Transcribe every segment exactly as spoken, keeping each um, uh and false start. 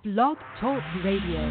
Blog Talk Radio.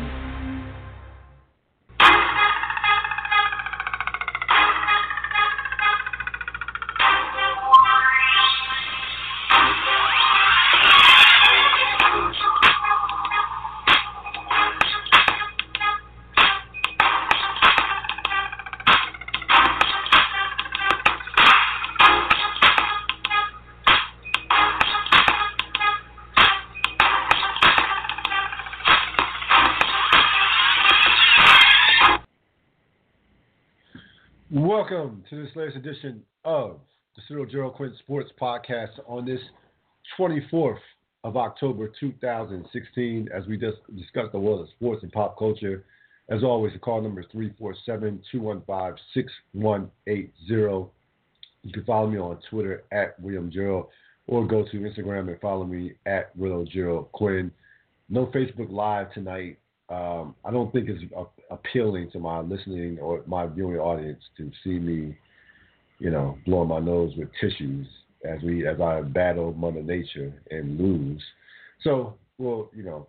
Welcome to this latest edition of the Cyril Gerald Quinn Sports Podcast on this twenty-fourth of October two thousand sixteen as we just discuss the world of sports and pop culture. As always, the call number is three four seven, two one five, six one eight zero. You can follow me on Twitter at William Gerald or go to Instagram and follow me at Willow Gerald Quinn. No Facebook Live tonight. Um, I don't think it's uh, appealing to my listening or my viewing audience to see me, you know, blowing my nose with tissues as we as I battle Mother Nature and lose. So, well, you know,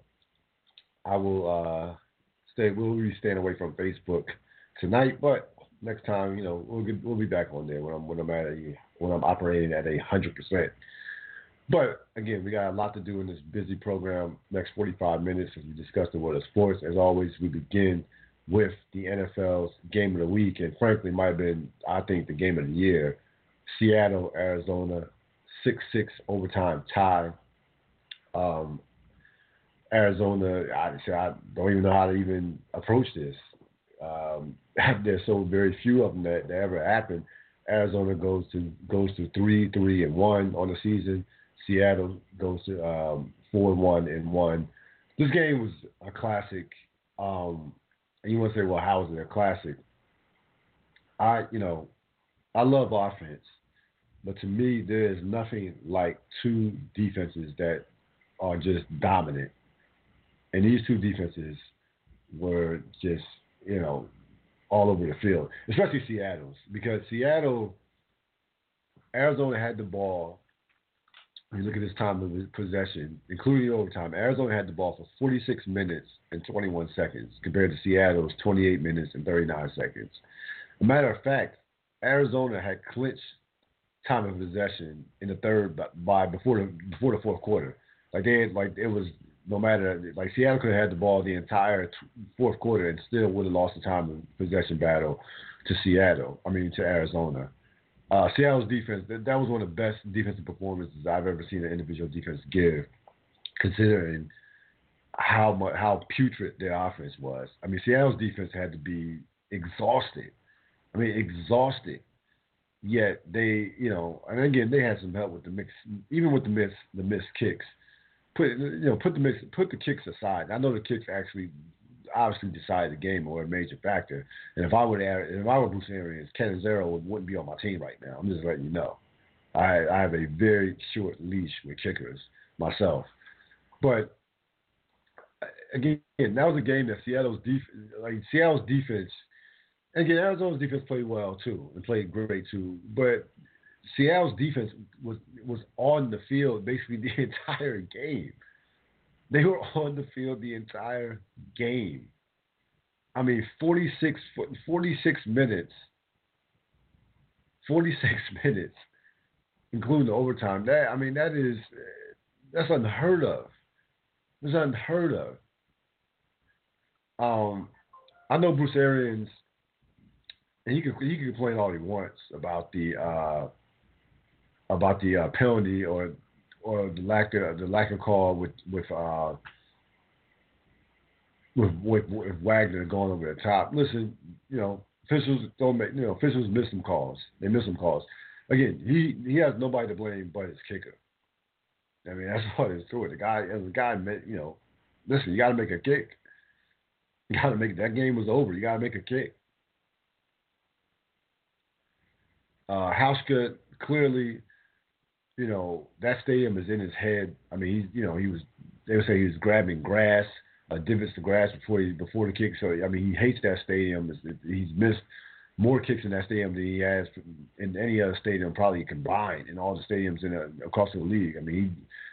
I will uh, stay. We'll be staying away from Facebook tonight, but next time, you know, we'll get, we'll be back on there when I'm when I'm at a when I'm operating at a hundred percent. But, again, we got a lot to do in this busy program, next forty-five minutes as we discuss the world of sports. As always, we begin with the N F L's game of the week, and frankly, might have been, I think, the game of the year. Seattle, Arizona, six six overtime tie. Um, Arizona, I, I don't even know how to even approach this. Um, there's so very few of them that, that ever happen. Arizona goes to goes to three, three, and one on the season. Seattle goes to um, four, one, and one. This game was a classic. Um, and you want to say, well, how is it a classic? I, you know, I love offense, but to me, there is nothing like two defenses that are just dominant. And these two defenses were just, you know, all over the field, especially Seattle's, because Seattle, Arizona had the ball. You look at this time of possession, including overtime. Arizona had the ball for forty-six minutes and twenty-one seconds compared to Seattle's twenty-eight minutes and thirty-nine seconds. As a matter of fact, Arizona had clinched time of possession in the third by, by before the before the fourth quarter. Like they had, like it was no matter like Seattle could have had the ball the entire t- fourth quarter and still would have lost the time of possession battle to Seattle. I mean to Arizona. Uh, Seattle's defense, that, that was one of the best defensive performances I've ever seen an individual defense give, considering how much, how putrid their offense was. I mean, Seattle's defense had to be exhausted. I mean, exhausted. Yet they, you know, and again, they had some help with the mix, even with the miss, the missed kicks. Put, you know, put the mix, put the kicks aside. I know the kicks actually obviously decided the game or a major factor. And if I were to, if I were Bruce Arians, Cannizzaro wouldn't be on my team right now. I'm just letting you know. I, I have a very short leash with kickers myself. But again, that was a game that Seattle's defense, like Seattle's defense, and again, Arizona's defense played well too and played great too. But Seattle's defense was was on the field basically the entire game. They were on the field the entire game. I mean, forty-six, forty-six minutes, forty-six minutes, including the overtime. That I mean, that is that's unheard of. It's unheard of. Um, I know Bruce Arians, and he can he can complain all he wants about the uh, about the uh, penalty or. or the lack of the lack of call with with uh with, with with Wagner going over the top. Listen, you know, officials don't make you know officials miss some calls. They miss some calls. Again, he he has nobody to blame but his kicker. I mean, that's what it's to it. The guy, as the guy, you know, listen, you got to make a kick. You got to make that game was over. You got to make a kick. Uh, Hauschka clearly. You know, that stadium is in his head. I mean, he's, you know, he was, they would say he was grabbing grass, uh, divots to grass before he, before the kick. So, I mean, he hates that stadium. He's missed more kicks in that stadium than he has in any other stadium probably combined in all the stadiums in a, across the league. I mean,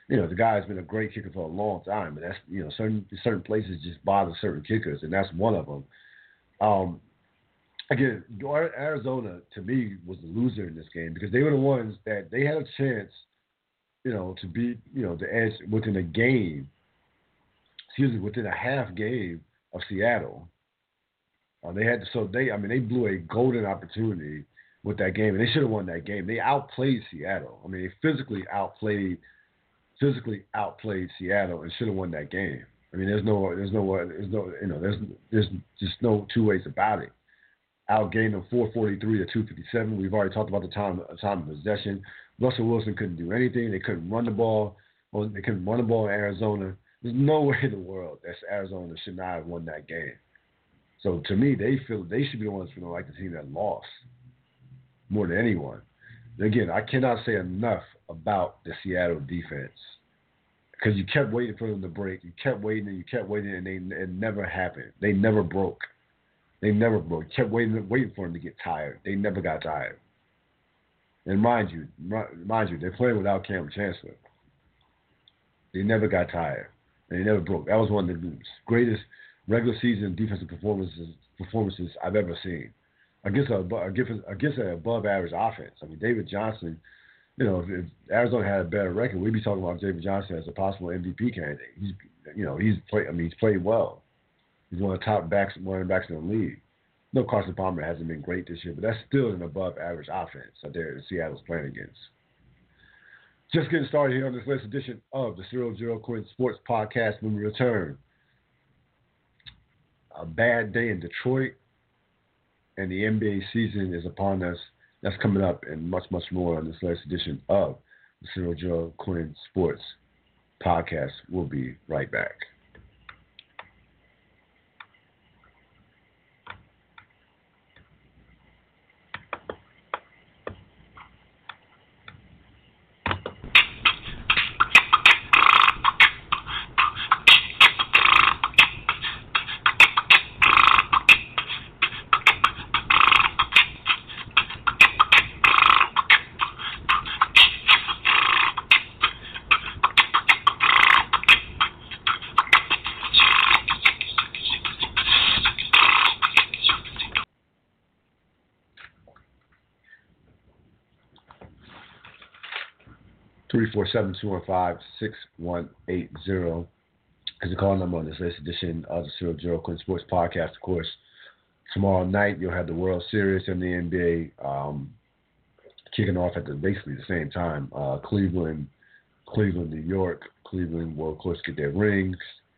you know, the guy's been a great kicker for a long time, but that's, you know, certain certain places just bother certain kickers, and that's one of them. Um, again, Arizona to me was the loser in this game because they were the ones that they had a chance, you know, to beat, you know, the edge within a game. Excuse me, within a half game of Seattle. Uh, they had to, so they, I mean, they blew a golden opportunity with that game, and they should have won that game. They outplayed Seattle. I mean, they physically outplayed, physically outplayed Seattle, and should have won that game. I mean, there's no, there's no, there's no, you know, there's, there's just no two ways about it. Outgained them four forty-three to two fifty-seven. We've already talked about the time, time of possession. Russell Wilson couldn't do anything. They couldn't run the ball. Well, they couldn't run the ball in Arizona. There's no way in the world that Arizona should not have won that game. So to me, they feel they should be the ones feeling like the team that lost more than anyone. Again, I cannot say enough about the Seattle defense because you kept waiting for them to break. You kept waiting and you kept waiting, and they it never happened. They never broke. They never broke. You kept waiting, waiting for them to get tired. They never got tired. And mind you, mind you, they're playing without Cam Chancellor. They never got tired. And they never broke. That was one of the greatest regular season defensive performances performances I've ever seen against a against an above average offense. I mean, David Johnson. You know, if, if Arizona had a better record, we'd be talking about David Johnson as a possible M V P candidate. He's, you know, he's played. I mean, he's played well. He's one of the top backs, running backs in the league. No, Carson Palmer hasn't been great this year, but that's still an above-average offense that there Seattle's playing against. Just getting started here on this latest edition of the Cyril Gerald Quinn Sports Podcast. When we return, a bad day in Detroit, and the N B A season is upon us. That's coming up, and much, much more on this latest edition of the Cyril Gerald Quinn Sports Podcast. We'll be right back. three four seven, two one five, six one eight zero is the call number on this latest edition of the Cyril Gerald Quinn Sports Podcast. Of course, tomorrow night you'll have the World Series and the N B A um, kicking off at the, basically the same time. Uh, Cleveland, Cleveland, New York. Cleveland will, of course, get their rings.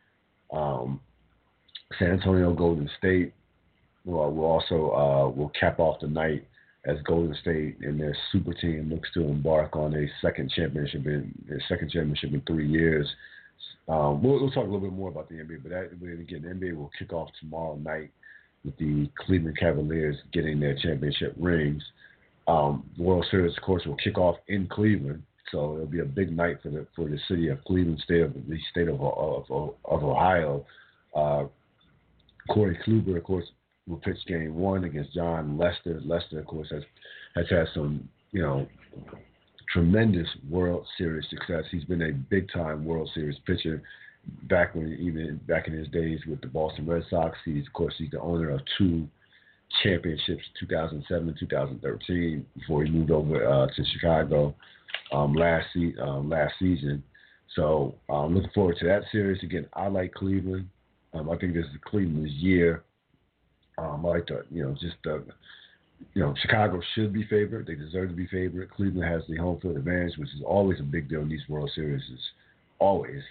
Um, San Antonio, Golden State will, will also uh, will cap off the night as Golden State and their super team looks to embark on a second championship in their second championship in three years. Um, we'll, we'll talk a little bit more about the N B A, but that, again, the N B A will kick off tomorrow night with the Cleveland Cavaliers getting their championship rings. Um, the World Series, of course, will kick off in Cleveland, so it'll be a big night for the for the city of Cleveland, state of the state of of, of Ohio. Uh, Corey Kluber, of course, will pitch game one against John Lester. Lester, of course, has has had some, you know, tremendous World Series success. He's been a big-time World Series pitcher back when even back in his days with the Boston Red Sox. He's, of course, he's the owner of two championships, two thousand seven and two thousand thirteen, before he moved over uh, to Chicago um, last se- um, last season. So I'm um, looking forward to that series. Again, I like Cleveland. Um, I think this is Cleveland's year. Um, I like to, you know, just, uh, you know, Chicago should be favored. They deserve to be favored. Cleveland has the home field advantage, which is always a big deal in these World Series, always.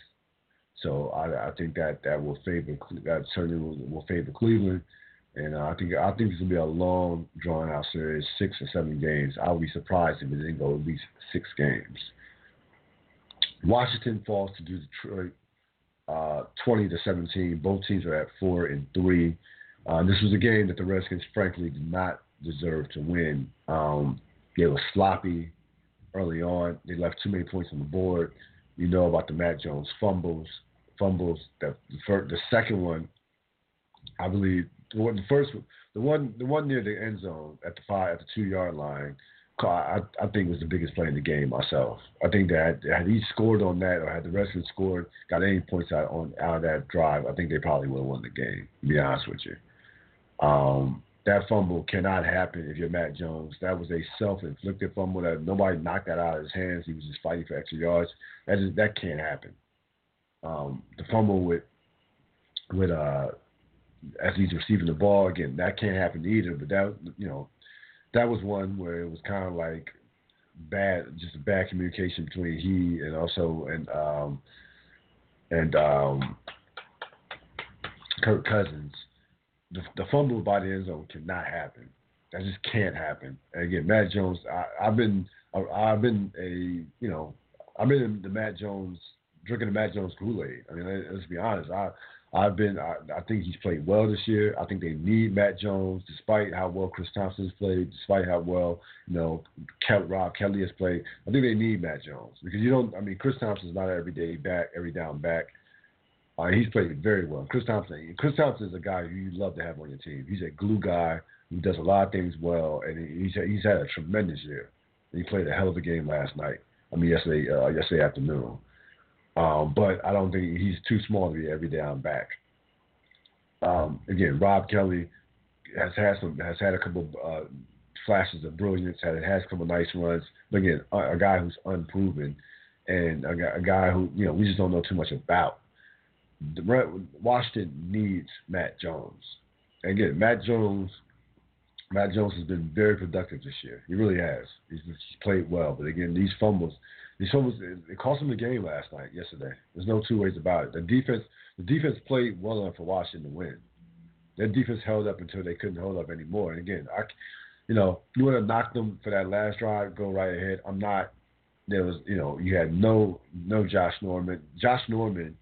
So I, I think that that will favor, that certainly will, will favor Cleveland. And uh, I think I think this will be a long, drawn-out series, six or seven games. I would be surprised if it didn't go at least six games. Washington falls to Detroit, uh, twenty to seventeen. Both teams are at four and three. Uh, this was a game that the Redskins, frankly, did not deserve to win. Um, they were sloppy early on. They left too many points on the board. You know about the Mac Jones fumbles. Fumbles. The, the, first, the second one, I believe, the, one, the first, the one, the one near the end zone at the five, at the two yard line. I, I think was the biggest play in the game myself. I think that had he scored on that, or had the Redskins scored, got any points out on out of that drive, I think they probably would have won the game. To be honest with you, um, that fumble cannot happen if you're Matt Jones. That was a self-inflicted fumble that nobody knocked that out of his hands. He was just fighting for extra yards. That is that can't happen. Um, the fumble with with uh, as he's receiving the ball again, that can't happen either. But that you know. That was one where it was kind of like bad, just a bad communication between he and also and um, and um, Kirk Cousins. The, the fumble by the end zone cannot happen. That just can't happen. And again, Matt Jones. I, I've been I've been a you know I've been in the Matt Jones drinking the Matt Jones Kool-Aid. I mean, let's be honest. I I've been. I, I think he's played well this year. I think they need Matt Jones, despite how well Chris Thompson has played, despite how well you know Kel, Rob Kelly has played. I think they need Matt Jones because you don't. I mean, Chris Thompson is not an everyday back, every down back. Uh, he's played very well. Chris Thompson. Chris Thompson is a guy who you love to have on your team. He's a glue guy who does a lot of things well, and he's he's had a tremendous year. He played a hell of a game last night. I mean, yesterday uh, yesterday afternoon. Um, but I don't think he's too small to be every down back. Um, again, Rob Kelly has had some has had a couple uh, flashes of brilliance. Had has a couple nice runs. But again, a, a guy who's unproven, and a, a guy who you know we just don't know too much about. The, Washington needs Matt Jones. And again, Matt Jones. Matt Jones has been very productive this year. He really has. He's, he's played well. But again, these fumbles. These fumbles, it cost them the game last night, yesterday. There's no two ways about it. The defense, the defense played well enough for Washington to win. Their defense held up until they couldn't hold up anymore. And again, I, you know, you want to knock them for that last drive, go right ahead. I'm not. There was, you know, you had no, no Josh Norman. Josh Norman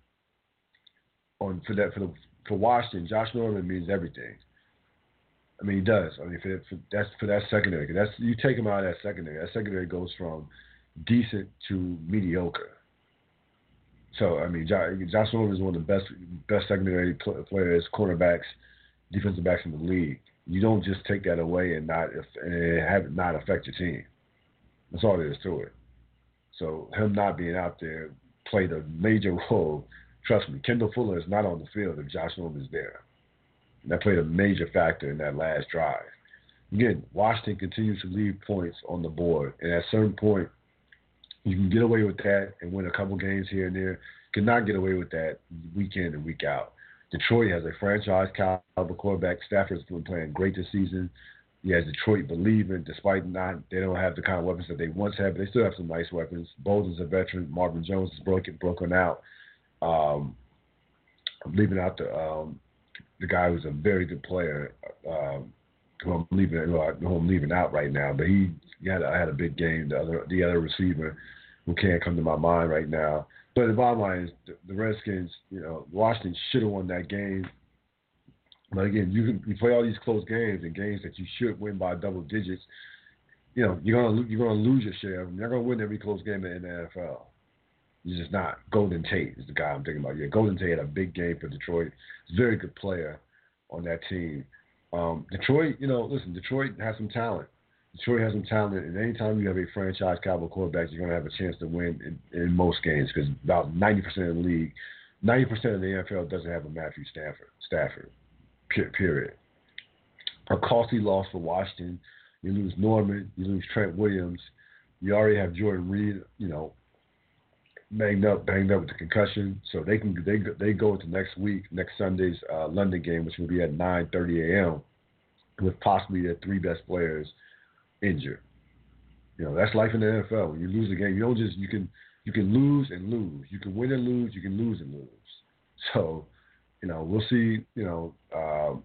on for that for the for Washington. Josh Norman means everything. I mean, he does. I mean, for, for that's for that secondary. That's you take him out of that secondary. That secondary goes from decent to mediocre. So I mean, Josh, Josh Norman is one of the best best secondary players, cornerbacks, defensive backs in the league. You don't just take that away and not and have it not affect your team. That's all there is to it. So him not being out there played a major role. Trust me, Kendall Fuller is not on the field if Josh Norman is there. And that played a major factor in that last drive. Again, Washington continues to leave points on the board, and at a certain point, you can get away with that and win a couple games here and there. Cannot get away with that week in and week out. Detroit has a franchise caliber quarterback. Stafford's been playing great this season. He has Detroit believing, despite not they don't have the kind of weapons that they once had, but they still have some nice weapons. Bolden's a veteran. Marvin Jones is broken broken out. Um, I'm leaving out the um, the guy who's a very good player. Um, who I'm leaving who I'm leaving out right now, but he, he had a, had a big game. The other the other receiver who can't come to my mind right now. But the bottom line is the, the Redskins, you know, Washington should have won that game. But again, you can you play all these close games and games that you should win by double digits. You know, you're gonna you're gonna lose your share of them. You're not gonna win every close game in the N F L. You're just not. Golden Tate is the guy I'm thinking about. Yeah, Golden Tate had a big game for Detroit. He's a very good player on that team. Um, Detroit, you know, listen, Detroit has some talent. Detroit has some talent, and anytime you have a franchise caliber quarterback, you're going to have a chance to win in, in most games because about ninety percent of the league, ninety percent of the N F L doesn't have a Matthew Stafford. Stafford, period. A costly loss for Washington. You lose Norman, you lose Trent Williams. You already have Jordan Reed, you know, banged up, banged up with the concussion. So they can they they go into next week, next Sunday's uh, London game, which will be at nine thirty a.m. with possibly their three best players injured. You know, that's life in the N F L. When you lose a game, you don't just you can you can lose and lose. You can win and lose. You can lose and lose. So, you know, we'll see. You know, um,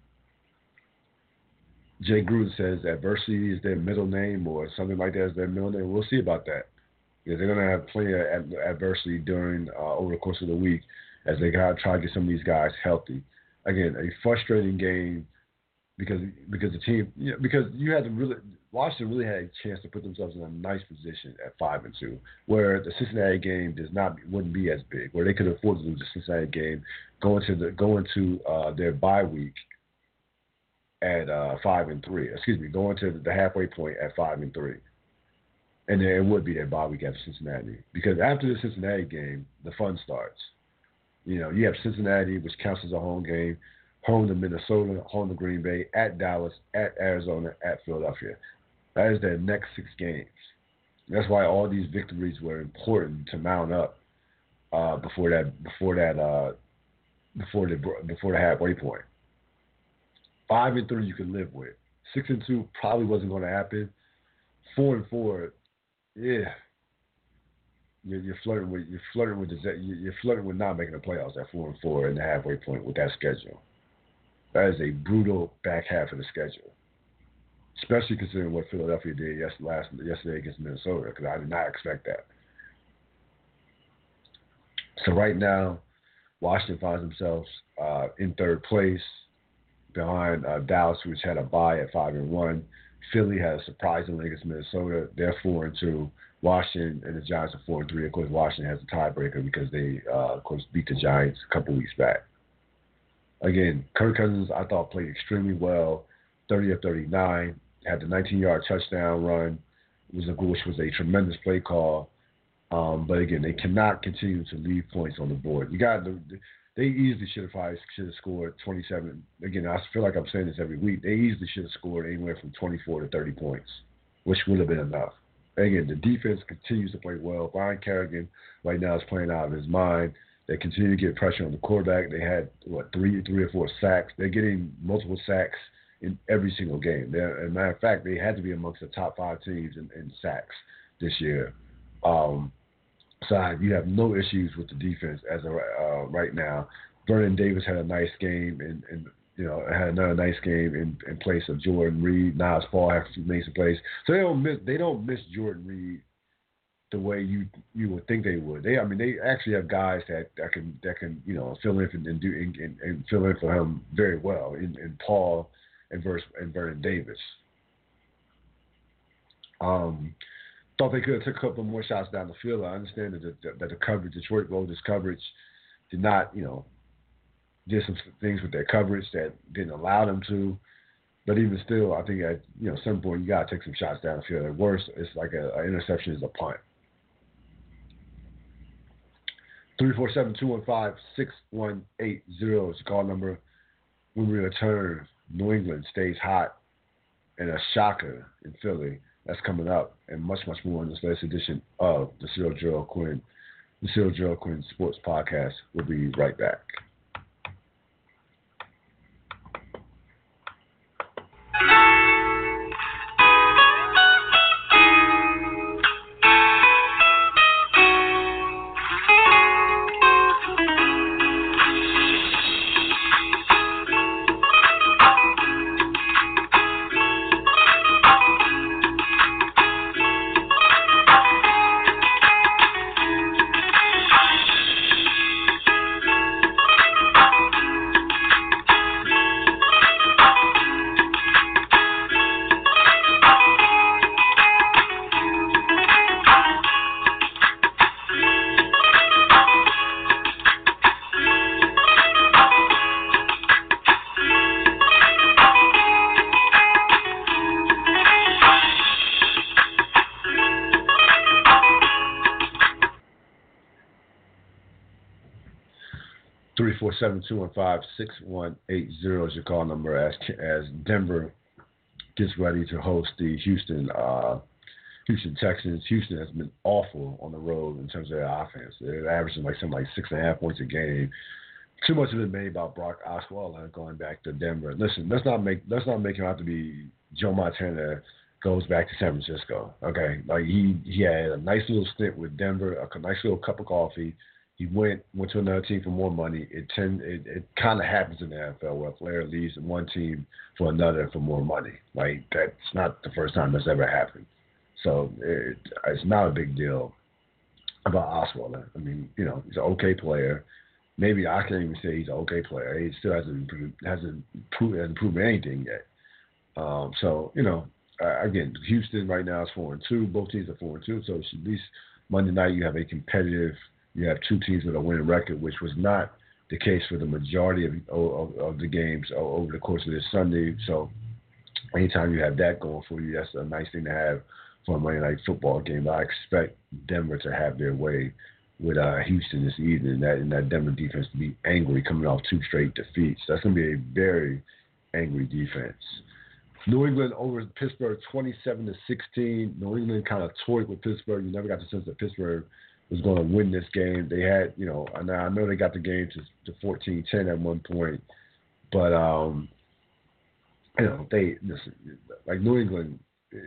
Jay Gruden says adversity is their middle name or something like that is their middle name. We'll see about that. Yeah, they're going to have plenty of ad- adversity during uh, over the course of the week as they got to try to get some of these guys healthy. Again, a frustrating game because because the team you know, because you had to really Washington really had a chance to put themselves in a nice position at five and two, where the Cincinnati game does not wouldn't be as big, where they could afford to lose the Cincinnati game, go into the go into uh, their bye week at uh, five and three. Excuse me, going to the halfway point at five and three. And then it would be that bye week after Cincinnati. Because after the Cincinnati game, the fun starts. You know, you have Cincinnati, which counts as a home game, home to Minnesota, home to Green Bay, at Dallas, at Arizona, at Philadelphia. That is their next six games. That's why all these victories were important to mount up uh, before that before that uh, before the before the halfway point. Five and three you can live with. Six and two probably wasn't going to happen. Four and four. Yeah, you're, you're flirting with you're flirting with the, you're flirting with not making the playoffs at four and four in the halfway point with that schedule. That is a brutal back half of the schedule, especially considering what Philadelphia did yes, last yesterday against Minnesota. Because I did not expect that. So right now, Washington finds themselves uh, in third place behind uh, Dallas, which had a bye at five and one. Philly has surprisingly against Minnesota. They're four and two. Washington and the Giants are four and three. Of course, Washington has a tiebreaker because they, uh, of course, beat the Giants a couple weeks back. Again, Kirk Cousins, I thought, played extremely well. thirty of thirty-nine. Had the nineteen-yard touchdown run, which was a tremendous play call. Um, but again, they cannot continue to leave points on the board. You got the. They easily should have probably should have scored twenty-seven. Again, I feel like I'm saying this every week. They easily should have scored anywhere from twenty-four to thirty points, which would have been enough. Again, the defense continues to play well. Brian Kerrigan right now is playing out of his mind. They continue to get pressure on the quarterback. They had what three, three or four sacks. They're getting multiple sacks in every single game. They're, as a matter of fact, they had to be amongst the top five teams in, in sacks this year. Um, So you have no issues with the defense as of uh, right now. Vernon Davis had a nice game, and, and you know had another nice game in, in place of Jordan Reed. Nas Paul actually made some plays, so they don't miss they don't miss Jordan Reed the way you you would think they would. They I mean they actually have guys that, that can that can you know fill in for, and do and, and, and fill in for him very well in, in Paul and Vers, and Vernon Davis. Um. Thought they could have took a couple more shots down the field. I understand that the, that the coverage, Detroit Rollers coverage, did not, you know, did some things with their coverage that didn't allow them to. But even still, I think at you know some point you gotta take some shots down the field. At worst, it's like a, an interception is a punt. Three four seven two one five six one eight zero is the call number. When we return, New England stays hot, and a shocker in Philly. That's coming up, and much, much more in this latest edition of the Cyril Gerald Quinn, the Cyril Gerald Quinn Sports Podcast. We'll be right back. three four seven two one five six one eight zero is your call number as as Denver gets ready to host the Houston uh, Houston Texans. Houston has been awful on the road in terms of their offense. They're averaging like something like six and a half points a game. Too much of it made about Brock Osweiler going back to Denver. Listen, let's not make let's not make him out to be Joe Montana goes back to San Francisco. Okay, like he he had a nice little stint with Denver, a nice little cup of coffee. He went went to another team for more money. It tend it, it kind of happens in the N F L where a player leaves one team for another for more money. Like that's not the first time that's ever happened. So it, it's not a big deal about Osweiler. I mean, you know, he's an okay player. Maybe I can't even say he's an okay player. He still hasn't improved, hasn't proved hasn't proven anything yet. Um, so you know, uh, again, Houston right now is four and two. Both teams are four and two. So at least Monday night you have a competitive. You have two teams with a winning record, which was not the case for the majority of, of, of the games over the course of this Sunday. So anytime you have that going for you, that's a nice thing to have for a Monday Night Football game. I expect Denver to have their way with uh, Houston this evening, and that, and that Denver defense to be angry coming off two straight defeats. That's going to be a very angry defense. New England over Pittsburgh twenty-seven to sixteen. New England kind of toyed with Pittsburgh. You never got the sense that Pittsburgh was going to win this game. They had, you know, and I know they got the game to, to fourteen ten at one point, but, um, you know, they, listen, like New England,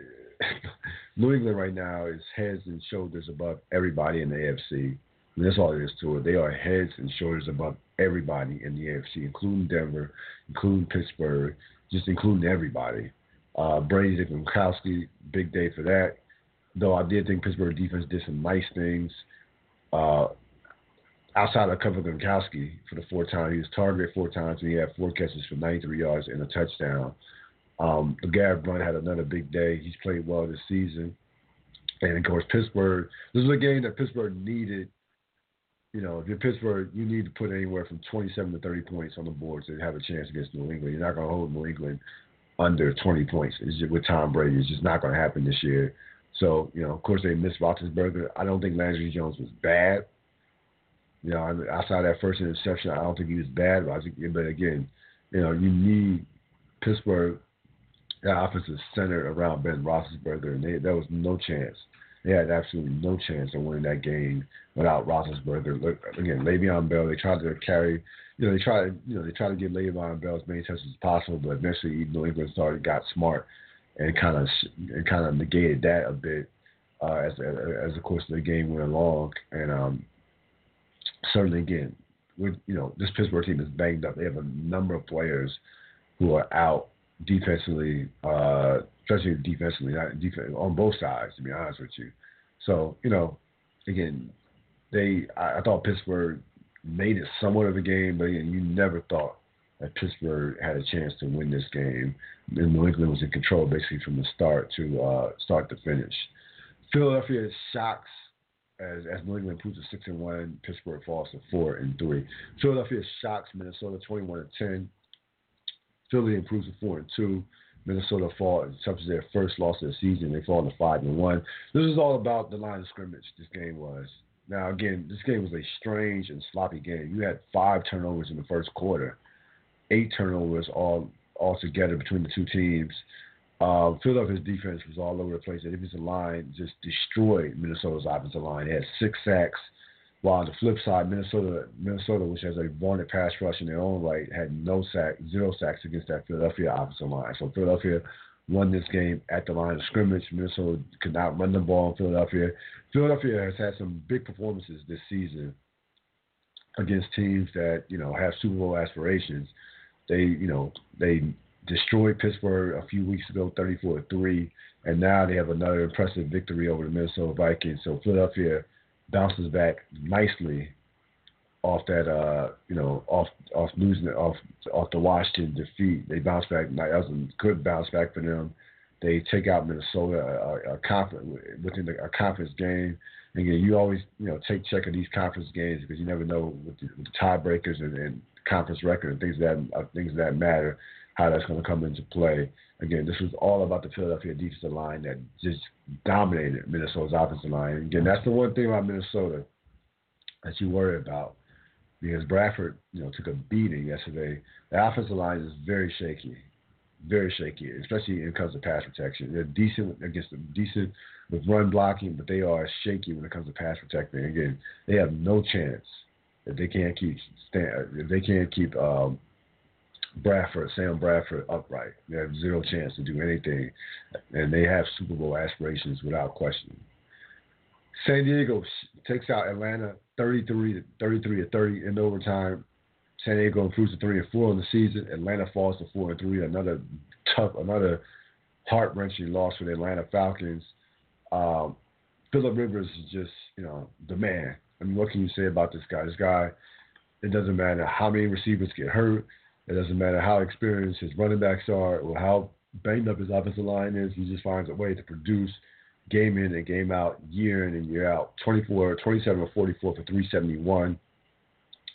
New England right now is heads and shoulders above everybody in the A F C. I mean, that's all there is to it. They are heads and shoulders above everybody in the A F C, including Denver, including Pittsburgh, just including everybody. Uh, Brady Gronkowski, big day for that. Though I did think Pittsburgh defense did some nice things. Uh, outside of Kevin Gronkowski for the four times, he was targeted four times, and he had four catches for ninety-three yards and a touchdown. Um, Garrett Blount had another big day. He's played well this season. And, of course, Pittsburgh, this was a game that Pittsburgh needed. You know, if you're Pittsburgh, you need to put anywhere from twenty-seven to thirty points on the board to have a chance against New England. You're not going to hold New England under twenty points. It's just, with Tom Brady, it's just not going to happen this year. So, you know, of course, they missed Roethlisberger. I don't think Landry Jones was bad. You know, outside that first interception, I don't think he was bad. But, I think, but again, you know, you need Pittsburgh, that offensive center around Ben Roethlisberger, and they, there was no chance. They had absolutely no chance of winning that game without Roethlisberger. Look, again, Le'Veon Bell, they tried to carry, you know, they tried, you know, they tried to give Le'Veon Bell as many touches as possible, but eventually New England started, got smart, and kind of and kind of negated that a bit uh, as as the course of the game went along. And um, certainly, again, with you know, this Pittsburgh team is banged up. They have a number of players who are out defensively, uh, especially defensively, not defense, on both sides, to be honest with you. So, you know, again, they I, I thought Pittsburgh made it somewhat of a game, but again, you never thought that Pittsburgh had a chance to win this game. And New England was in control basically from the start to uh, start to finish. Philadelphia shocks as as New England improves to six and one. Pittsburgh falls to four and three. Philadelphia shocks Minnesota twenty-one to ten. Philly improves to four and two. Minnesota falls, suffers their first loss of the season. They fall to five and one. This is all about the line of scrimmage. This game was. Now again, this game was a strange and sloppy game. You had five turnovers in the first quarter, eight turnovers all all together between the two teams. Uh, Philadelphia's defense was all over the place. The defensive line just destroyed Minnesota's offensive line. They had six sacks. While on the flip side, Minnesota, Minnesota, which has a vaunted pass rush in their own right, had no sack, zero sacks against that Philadelphia offensive line. So Philadelphia won this game at the line of scrimmage. Minnesota could not run the ball in Philadelphia. Philadelphia has had some big performances this season against teams that, you know, have Super Bowl aspirations. They, you know, they destroyed Pittsburgh a few weeks ago, thirty-four to three, and now they have another impressive victory over the Minnesota Vikings. So Philadelphia bounces back nicely off that, uh, you know, off off losing off off the Washington defeat. They bounce back. That was a good bounce back for them. They take out Minnesota a, a conference within the, a conference game. And again, you always, you know, take check of these conference games because you never know with the, with the tiebreakers and, and conference record and things that uh, things that matter, how that's going to come into play. Again, this was all about the Philadelphia defensive line that just dominated Minnesota's offensive line. And again, that's the one thing about Minnesota that you worry about because Bradford, you know, took a beating yesterday. The offensive line is very shaky, very shaky, especially when it comes to pass protection. They're decent against them, decent with run blocking, but they are shaky when it comes to pass protecting. Again, they have no chance if they can't keep stand, if they can't keep um, Bradford, Sam Bradford upright. They have zero chance to do anything, and they have Super Bowl aspirations without question. San Diego takes out Atlanta thirty-three to thirty in overtime. San Diego improves to three and four in the season. Atlanta falls to four and three. Another tough, another heart-wrenching loss for the Atlanta Falcons. Um, Phillip Rivers is just, you know, the man. I mean, what can you say about this guy? This guy, it doesn't matter how many receivers get hurt. It doesn't matter how experienced his running backs are or how banged up his offensive line is. He just finds a way to produce game in and game out, year in and year out. twenty-four, twenty-seven or forty-four for three seventy-one.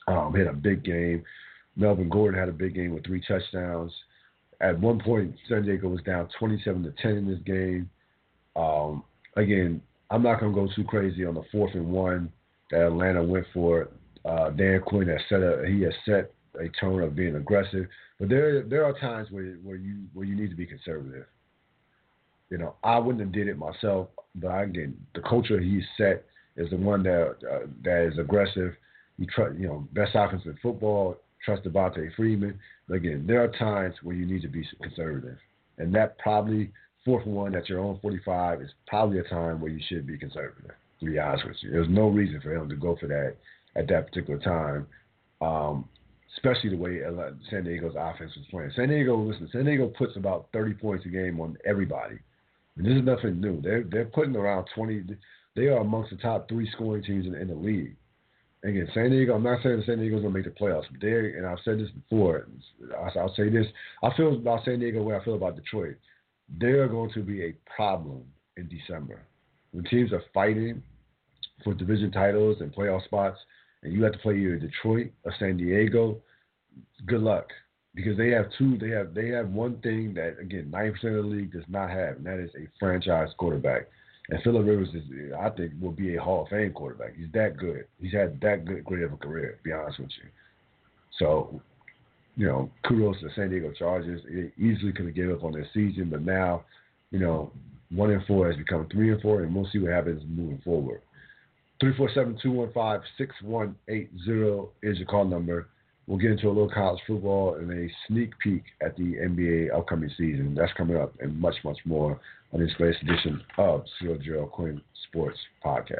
Um, he had a big game. Melvin Gordon had a big game with three touchdowns. At one point, San Diego was down twenty-seven to ten in this game. Um, again, I'm not going to go too crazy on the fourth and one that Atlanta went for. Uh, Dan Quinn has set a he has set a tone of being aggressive, but there there are times where where you where you need to be conservative. You know, I wouldn't have did it myself, but again, the culture he's set is the one that uh, that is aggressive. You trust, you know, best offense in football. Trust Devontae Freeman. But again, there are times where you need to be conservative, and that probably fourth and one at your own forty-five is probably a time where you should be conservative. To be honest with you, there's no reason for him to go for that at that particular time, um, especially the way San Diego's offense was playing. San Diego, listen, San Diego puts about thirty points a game on everybody. And this is nothing new. They're they're putting around twenty. They are amongst the top three scoring teams in, in the league. Again, San Diego, I'm not saying San Diego's going to make the playoffs, but they and I've said this before, I'll say this, I feel about San Diego the way I feel about Detroit. They're going to be a problem in December. When teams are fighting for division titles and playoff spots, and you have to play either Detroit or San Diego, good luck. Because they have two, they have they have one thing that, again, ninety percent of the league does not have, and that is a franchise quarterback. And Phillip Rivers, is, I think, will be a Hall of Fame quarterback. He's that good. He's had that good, great of a career, to be honest with you. So, you know, kudos to the San Diego Chargers. It easily could have given up on their season, but now, you know, one and four has become three and four, and we'll see what happens moving forward. three four seven, two one five, six one eight zero is your call number. We'll get into a little college football and a sneak peek at the N B A upcoming season. That's coming up and much, much more on this latest edition of Cyril Gerald Quinn Sports Podcast.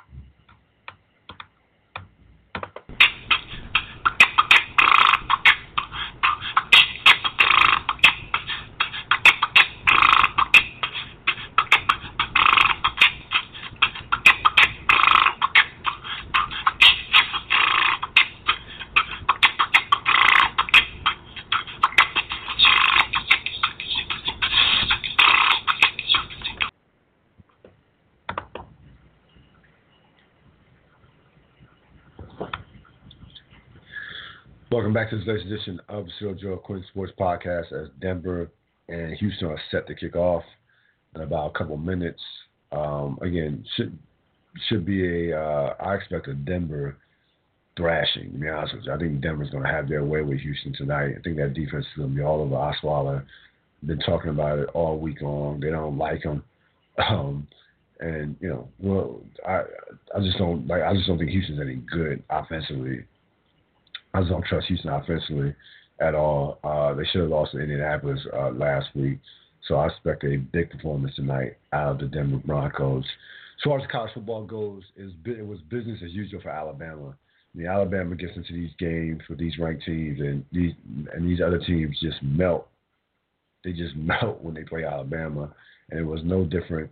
Welcome back to this latest edition of the Cyril Gerald Quinn Sports Podcast as Denver and Houston are set to kick off in about a couple minutes. Um, again, should should be a, uh, I expect a Denver thrashing, to be honest with you. I think Denver's going to have their way with Houston tonight. I think that defense is going to be all over Osweiler. Been talking about it all week long. They don't like him. Um, and, you know, well, I I just don't like I just don't think Houston's any good offensively. I just don't trust Houston offensively at all. Uh, they should have lost to Indianapolis uh, last week, so I expect a big performance tonight out of the Denver Broncos. As far as college football goes, it was business as usual for Alabama. I mean, Alabama gets into these games with these ranked teams, and these and these other teams just melt. They just melt when they play Alabama, and it was no different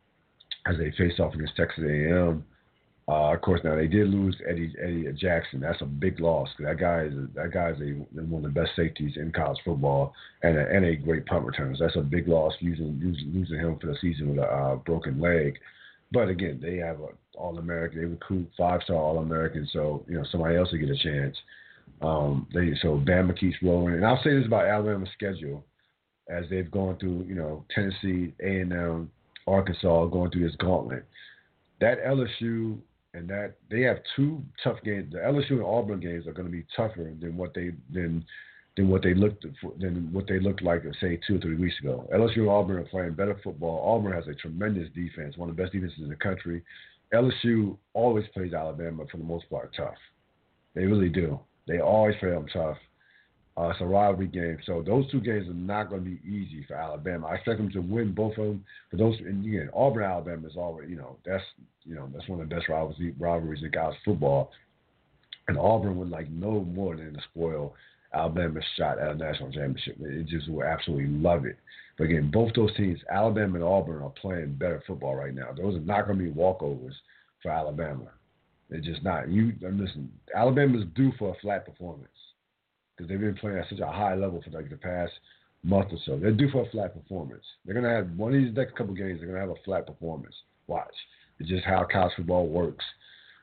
as they faced off against Texas A and M. Uh, of course, now they did lose Eddie Eddie Jackson. That's a big loss because that guy is that guy is a, one of the best safeties in college football and a, and a great punt returner. So that's a big loss losing losing, losing him for the season with a uh, broken leg. But again, they have an All-American. They recruit five-star All-Americans, so you know somebody else will get a chance. Um, they so Bama keeps rolling, and I'll say this about Alabama's schedule as they've gone through you know Tennessee, A and M, Arkansas, going through this gauntlet. That L S U. And that they have two tough games. The L S U and Auburn games are going to be tougher than what they than than what they looked for, than what they looked like, say, two or three weeks ago. L S U and Auburn are playing better football. Auburn has a tremendous defense, one of the best defenses in the country. L S U always plays Alabama for the most part tough. They really do. They always play them tough. Uh, it's a rivalry game, so those two games are not going to be easy for Alabama. I expect them to win both of them. But those, and again, Auburn, Alabama is already, you know, that's you know that's one of the best rivalries, rivalries in college football. And Auburn would like no more than to spoil Alabama's shot at a national championship. It just would absolutely love it. But again, both those teams, Alabama and Auburn, are playing better football right now. Those are not going to be walkovers for Alabama. They're just not. You listen, Alabama's due for a flat performance. Because they've been playing at such a high level for like the past month or so. They're due for a flat performance. They're going to have one of these next couple games, they're going to have a flat performance. Watch. It's just how college football works.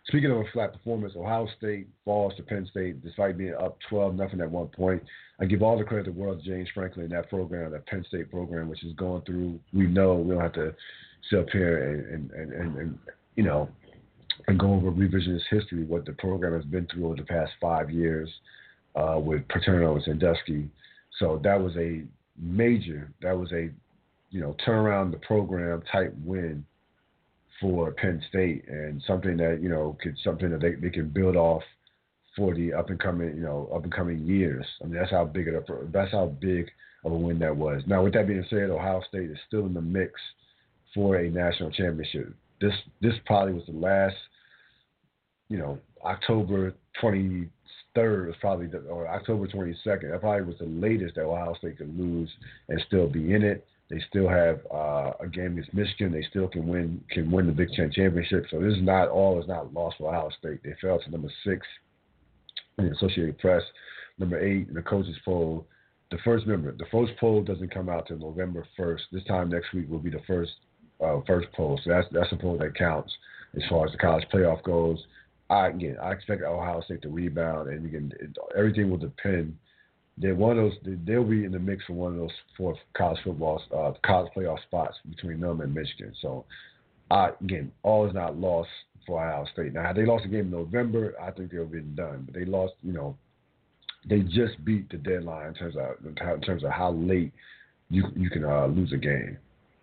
Speaking of a flat performance, Ohio State falls to Penn State despite being up twelve nothing at one point. I give all the credit to the world to James Franklin and that program, that Penn State program, which is going through. We know we don't have to sit up here and, and, and, and you know, and go over revisionist history, what the program has been through over the past five years uh, with Paterno and Sandusky. So that was a major, that was a, you know, turn around the program type win for Penn State, and something that, you know, could something that they, they can build off for the up and coming, you know, up and coming years. I mean, that's how big of a, that's how big of a win that was. Now, with that being said, Ohio State is still in the mix for a national championship. This this probably was the last, you know, October twenty-third was probably the, or October twenty-second. That probably was the latest that Ohio State could lose and still be in it. They still have uh, a game against Michigan. They still can win can win the Big Ten championship. So this is not all is not lost for Ohio State. They fell to number six in the Associated Press, number eight in the coaches poll. The first member, the first poll doesn't come out till November first. This time next week will be the first uh, first poll. So that's that's a poll that counts as far as the college playoff goes. I again, I expect Ohio State to rebound, and again, it, everything will depend. They're one of those. They'll be in the mix for one of those four college football, uh, college playoff spots between them and Michigan. So, uh, again, all is not lost for Ohio State. Now, had they lost the game in November, I think they'll be done. But they lost, you know, they just beat the deadline in terms of in terms of how late you you can uh, lose a game.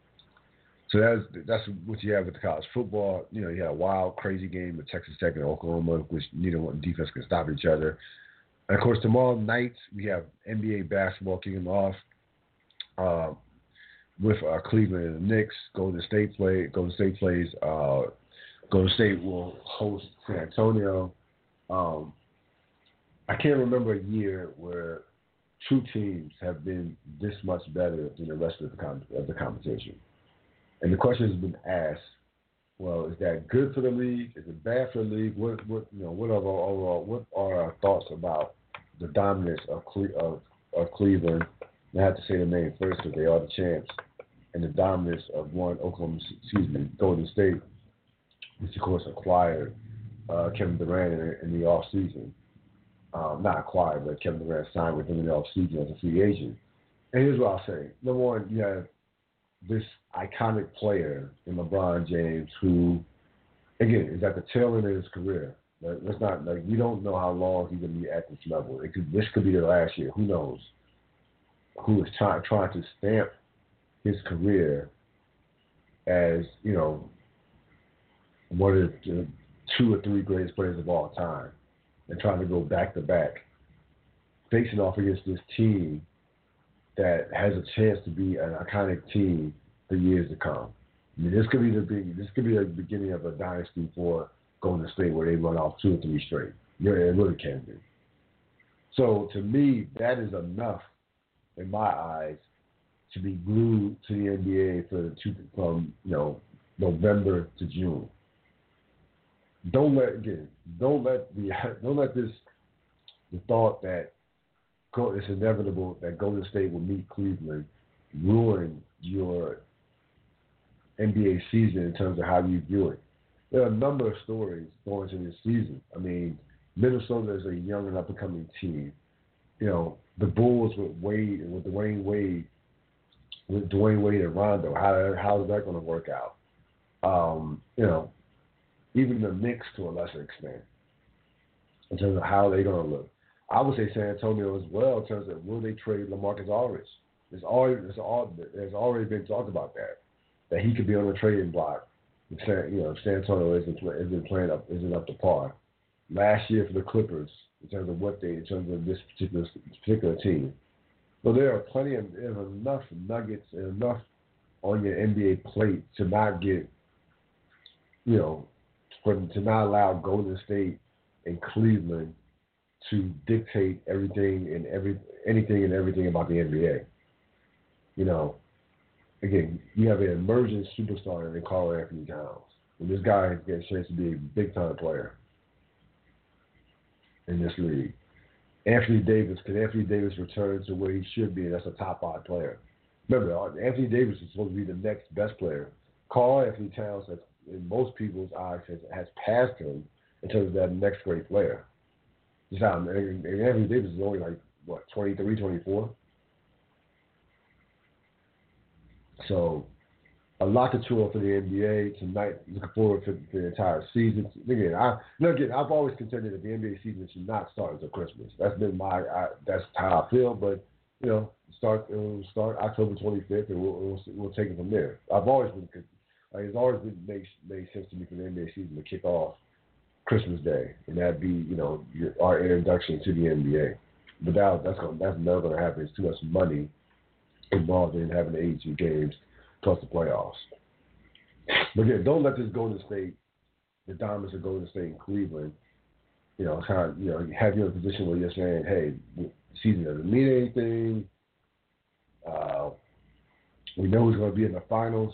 So that's that's what you have with the college football. You know, you had a wild, crazy game with Texas Tech and Oklahoma, which neither one defense can stop each other. And, of course, tomorrow night we have N B A basketball kicking off uh, with uh, Cleveland and the Knicks. Golden State play. Golden State plays. Uh, Golden State will host San Antonio. Um, I can't remember a year where two teams have been this much better than the rest of the com- of the competition. And the question has been asked: well, is that good for the league? Is it bad for the league? What, what, you know, what are our overall, what are our thoughts about the dominance of Cle- of, of Cleveland? And I have to say the name first because they are the champs, and the dominance of one Oklahoma, excuse me, Golden State, which of course acquired uh, Kevin Durant in, in the off season. Um, not acquired, but Kevin Durant signed with them in the off season as a free agent. And here's what I'll say: number one, you have this iconic player in LeBron James, who, again, is at the tail end of his career. Let's not like we don't know how long he's gonna be at this level. It could this could be the last year. Who knows? Who is trying trying to stamp his career as, you know, one of the two or three greatest players of all time, and trying to go back to back, facing off against this team that has a chance to be an iconic team for years to come. I mean, this could be the big, this could be the beginning of a dynasty for Golden State where they run off two or three straight. Yeah, it really can be. So to me, that is enough in my eyes to be glued to the N B A for the two, from you know November to June. Don't let again, don't let the don't let this the thought that it's inevitable that Golden State will meet Cleveland ruin your N B A season in terms of how you view it. There are a number of stories going into this season. I mean, Minnesota is a young and up-and-coming team. You know, the Bulls with Wade and with Dwayne Wade, with Dwayne Wade and Rondo, how how is that going to work out? Um, you know, even the Knicks to a lesser extent, in terms of how they're going to look. I would say San Antonio as well in terms of will they trade LaMarcus Aldridge? There's already there's, all, there's already been talk about that, that he could be on the trading block. San, you know, San Antonio isn't isn't playing up isn't up to par. Last year for the Clippers, in terms of what they in terms of this particular particular team. So there are plenty of there's enough nuggets and enough on your N B A plate to not get, you know, for to not allow Golden State and Cleveland to dictate everything and every anything and everything about the N B A. You know, again, you have an emerging superstar in Karl Anthony Towns, and this guy has got a chance to be a big time player in this league. Anthony Davis, could Anthony Davis return to where he should be? That's a top five player. Remember, Anthony Davis is supposed to be the next best player. Karl Anthony Towns, has, in most people's eyes, has, has passed him in terms of that next great player. Just how and, and Anthony Davis is only like what twenty-three, twenty-four. So a lot to chew on for the N B A tonight. Looking forward to the entire season. Again, I again I've always contended that the N B A season should not start until Christmas. That's been my I, that's how I feel. But you know, start it'll start October twenty-fifth, and we'll, we'll we'll take it from there. I've always been like it's always been made made sense to me for the N B A season to kick off Christmas Day, and that'd be you know your, our introduction to the N B A. But that, that's gonna that's never gonna happen. It's too much money involved in having the eighty-two games plus the playoffs. But again, don't let this Golden State, the dominance of Golden State and Cleveland, you know, kind of, you know, have you in a position where you're saying, hey, the season doesn't mean anything. Uh, we know who's going to be in the finals.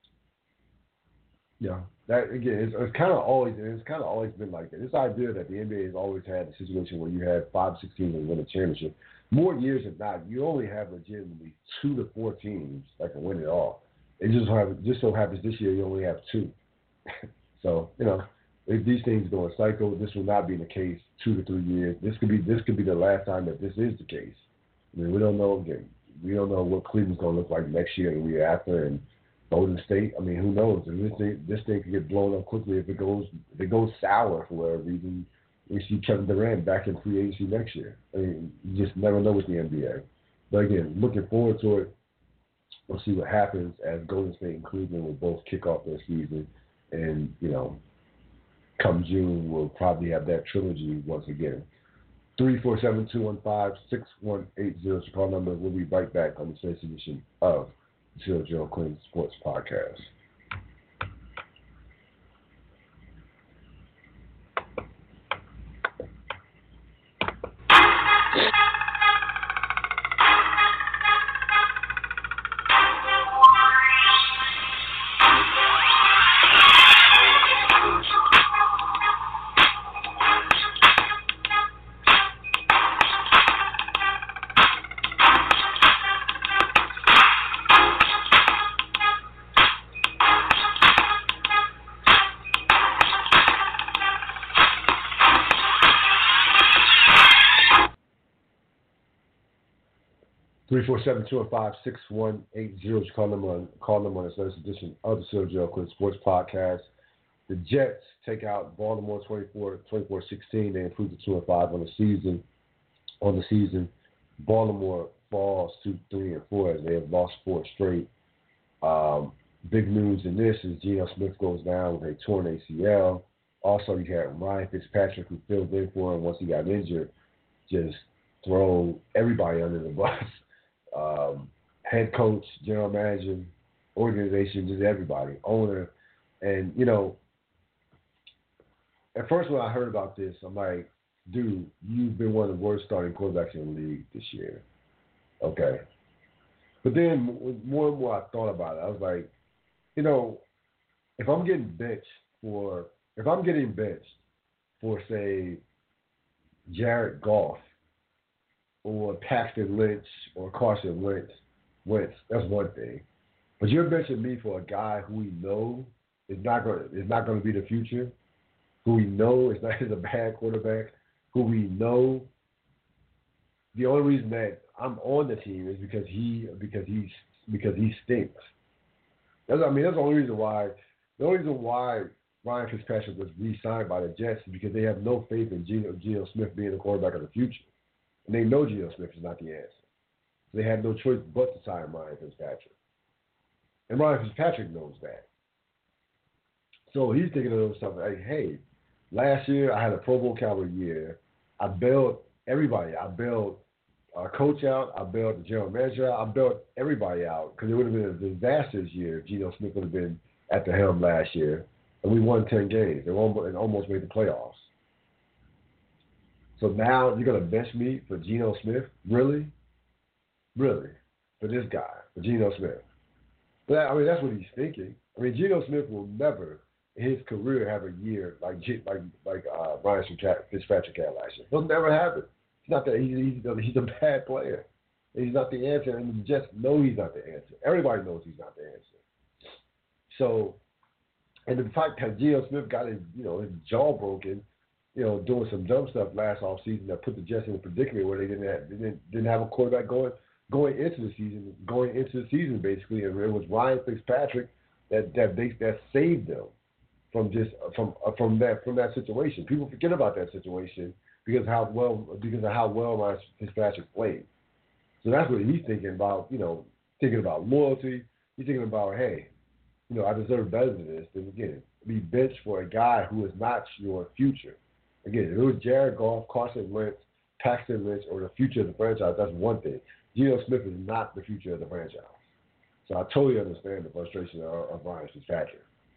You know, that again, it's, it's kind of always, it's kind of always been like that. This idea that the N B A has always had a situation where you had five, six teams that win a championship. More years than not, you only have legitimately two to four teams that can win it all. It just have, just so happens this year you only have two. So you know, if these things go in cycle, this will not be the case two to three years. This could be this could be the last time that this is the case. I mean, we don't know again. We don't know what Cleveland's going to look like next year and the year after, and Golden State. I mean, who knows? And this thing this thing could get blown up quickly if it goes if it goes sour for whatever reason. We see Kevin Durant back in free agency next year. I mean, you just never know with the N B A. But again, looking forward to it. We'll see what happens as Golden State and Cleveland will both kick off their season. And, you know, come June, we'll probably have that trilogy once again. three four seven, two one five, six one eight zero is the call number. We'll be right back on the first edition of the Zero Gerald Quinn Sports Podcast. three four seven, two one five, six one eight zero is call number on, call number on this latest edition of the Zero Gerald Quinn Sports Podcast. The Jets take out Baltimore twenty-four sixteen. They improved to two and five on the season. On the season, Baltimore falls to three and four as they have lost four straight. Um, big news in this is Geno Smith goes down with a torn A C L. Also, you had Ryan Fitzpatrick, who filled in for him once he got injured, just throw everybody under the bus. Um, head coach, general manager, organization, just everybody, owner. And, you know, at first when I heard about this, I'm like, dude, you've been one of the worst starting quarterbacks in the league this year. Okay. But then more and more I thought about it, I was like, you know, if I'm getting benched for, if I'm getting benched for, say, Jared Goff, or Paxton Lynch or Carson Wentz, Wentz, that's one thing. But you're benching me for a guy who we know is not going is not going to be the future, who we know is not is a bad quarterback, who we know. The only reason that I'm on the team is because he because he because he stinks. That's I mean that's the only reason why the only reason why Ryan Fitzpatrick was re-signed by the Jets is because they have no faith in Geno, Geno Smith being the quarterback of the future. And they know Geno Smith is not the answer. So they have no choice but to sign Ryan Fitzpatrick. And Ryan Fitzpatrick knows that. So he's thinking of himself like, hey, last year I had a Pro Bowl caliber year. I bailed everybody. I bailed our coach out. I bailed the general manager out. I bailed everybody out because it would have been a disastrous year if Geno Smith would have been at the helm last year. And we won ten games and almost made the playoffs. So now you're going to bench me for Geno Smith? Really? Really? For this guy, for Geno Smith. But I mean, that's what he's thinking. I mean, Geno Smith will never in his career have a year like like like uh, Ryan Fitzpatrick had last year. He'll never have it. It's not that he's, he's, he's a bad player. He's not the answer, and the Jets know he's not the answer. Everybody knows he's not the answer. So, and the fact that Geno Smith got his, you know, his jaw broken you know, doing some dumb stuff last offseason that put the Jets in a predicament where they didn't have, they didn't, didn't have a quarterback going going into the season, going into the season basically, and it was Ryan Fitzpatrick that that they, that saved them from just from from that from that situation. People forget about that situation because of how well because of how well Ryan Fitzpatrick played. So that's what he's thinking about. You know, thinking about loyalty. He's thinking about, hey, you know, I deserve better than this. And again, be benched for a guy who is not your future. Again, if it was Jared Goff, Carson Wentz, Paxton Lynch, or the future of the franchise, that's one thing. Geno Smith is not the future of the franchise. So I totally understand the frustration of, of Ryan Fitzpatrick.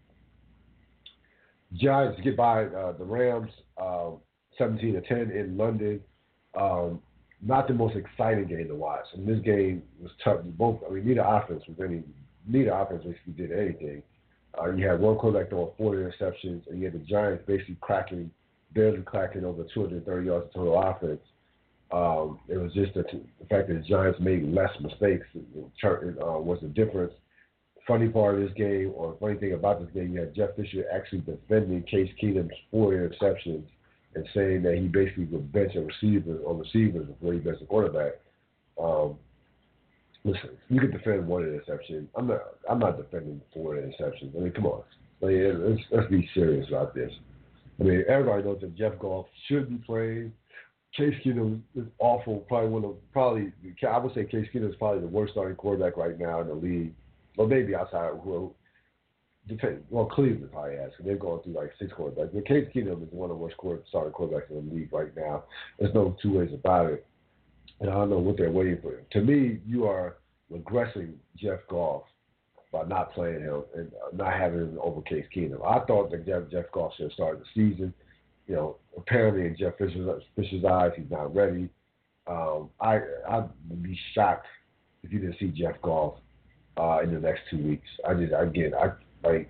Giants get by uh, the Rams um, seventeen to ten in London. Um, not the most exciting game to watch. And this game was tough. Both, I mean, neither offense was any, neither offense basically did anything. Uh, you had one quarterback throwing four interceptions, and you had the Giants basically cracking, barely cracking over two hundred thirty yards of total offense. Um, it was just the, the fact that the Giants made less mistakes uh, was the difference. Funny part of this game, or funny thing about this game, you had Jeff Fisher actually defending Case Keenum's four interceptions and saying that he basically would bench a receiver or receivers before he bench a quarterback. Um, listen, you can defend one interception. I'm not. I'm not defending four interceptions. I mean, come on. I mean, let's, let's be serious about this. I mean, everybody knows that Jeff Goff should be playing. Case Keenum is awful. Probably one of probably I would say Case Keenum is probably the worst starting quarterback right now in the league. Well, maybe outside of who, depend, well, Cleveland probably has, because they're going through like six quarterbacks. But Case Keenum is one of the worst starting quarterbacks in the league right now. There's no two ways about it. And I don't know what they're waiting for. To me, you are regressing Jeff Goff by not playing him and not having him over Case Keenum. I thought that Jeff, Jeff Goff should have started the season. You know, apparently in Jeff Fisher's, Fisher's eyes, he's not ready. Um, I, I'd be shocked if you didn't see Jeff Goff Uh, in the next two weeks. I just, again, I like,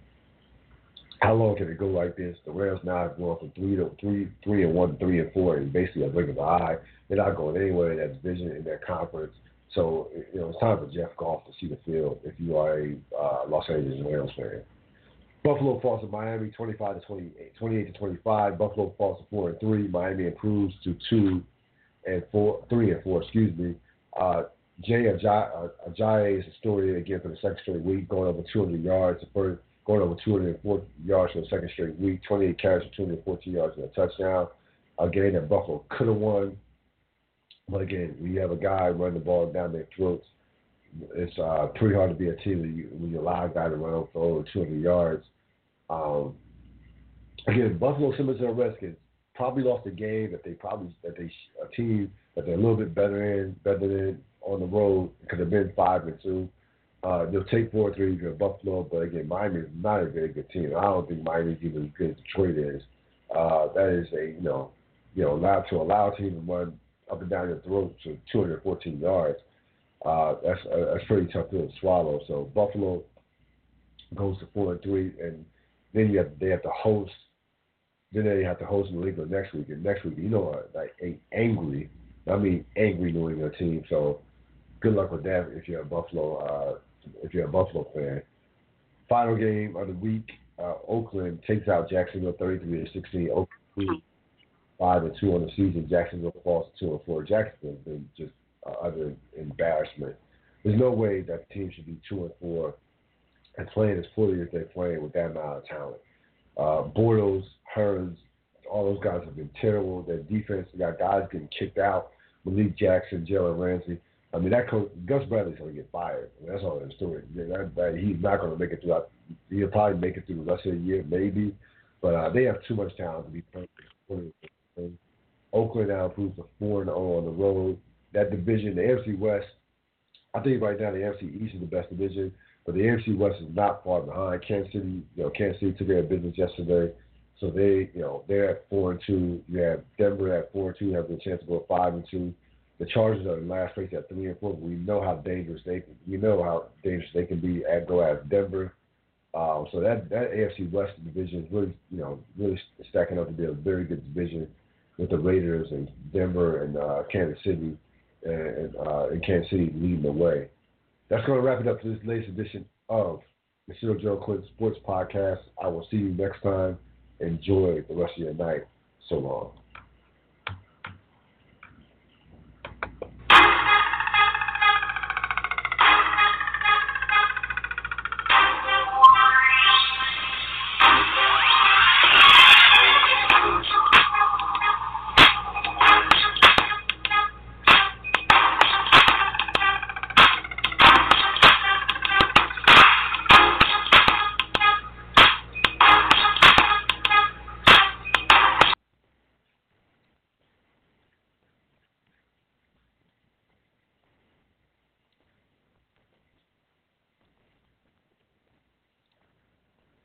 how long can it go like this? The Rams now have gone from three to three, three and one, three and four, and basically a blink of an eye. They're not going anywhere in that division, in that conference. So, you know, it's time for Jeff Goff to see the field if you are a uh, Los Angeles Rams fan. Buffalo falls to Miami, twenty-five to twenty-eight, twenty-eight to twenty-five. Buffalo falls to four and three. Miami improves to two and four, three and four. Excuse me. Uh, Jay Ajayi, Ajayi is a story again for the second straight week, going over two hundred yards, the first, going over two hundred four yards for the second straight week, twenty-eight carries for two hundred fourteen yards and a touchdown. A game that Buffalo could have won. But again, when you have a guy running the ball down their throats, it's uh, pretty hard to be a team when you, when you allow a guy to run over for over two hundred yards. Um, again, Buffalo Simmons and the Redskins probably lost a game that they probably that they a team that they're a little bit better in, better than on the road. It could have been five and two. Uh, they'll take four three if you're Buffalo, but again, Miami is not a very good team. I don't think Miami's even as good as Detroit is. Uh, that is a you know you know allow to allow a team to run up and down your throat to two hundred fourteen yards. Uh, that's uh, that's pretty tough to swallow. So Buffalo goes to four and three, and then you have they have to host. Then they have to host New England next week, and next week you know like a angry, I mean angry New England team. So good luck with that if you're a Buffalo uh, if you're a Buffalo fan. Final game of the week, uh, Oakland takes out Jacksonville thirty-three to sixteen. Oakland five and two on the season. Jacksonville falls to two and four. Jacksonville's been just uh, utter embarrassment. There's no way that the team should be two and four and playing as fully as they're playing with that amount of talent. Uh, Bortles, Hearns, all those guys have been terrible. Their defense, they got guys getting kicked out. Malik Jackson, Jalen Ramsey. I mean, that coach, Gus Bradley's going to get fired. I mean, that's all there's to it. That, that, he's not going to make it through. He'll probably make it through the rest of the year, maybe. But uh, they have too much talent to be playing. Oakland now improves to four and oh on the road. That division, the A F C West, I think right now the A F C East is the best division, but the A F C West is not far behind. Kansas City, you know, Kansas City took care of business yesterday, so they, you know, they're at four and two. You have Denver at four and two, have the chance to go five and two. The Chargers are in last place at three and four. But we know how dangerous they, we know how dangerous they can be at go at Denver. Um, so that that A F C West division is really, you know, really stacking up to be a very good division with the Raiders and Denver and uh, Kansas City and, uh, and Kansas City leading the way. That's going to wrap it up for this latest edition of the Cyril Gerald Clinton Sports Podcast. I will see you next time. Enjoy the rest of your night. So long.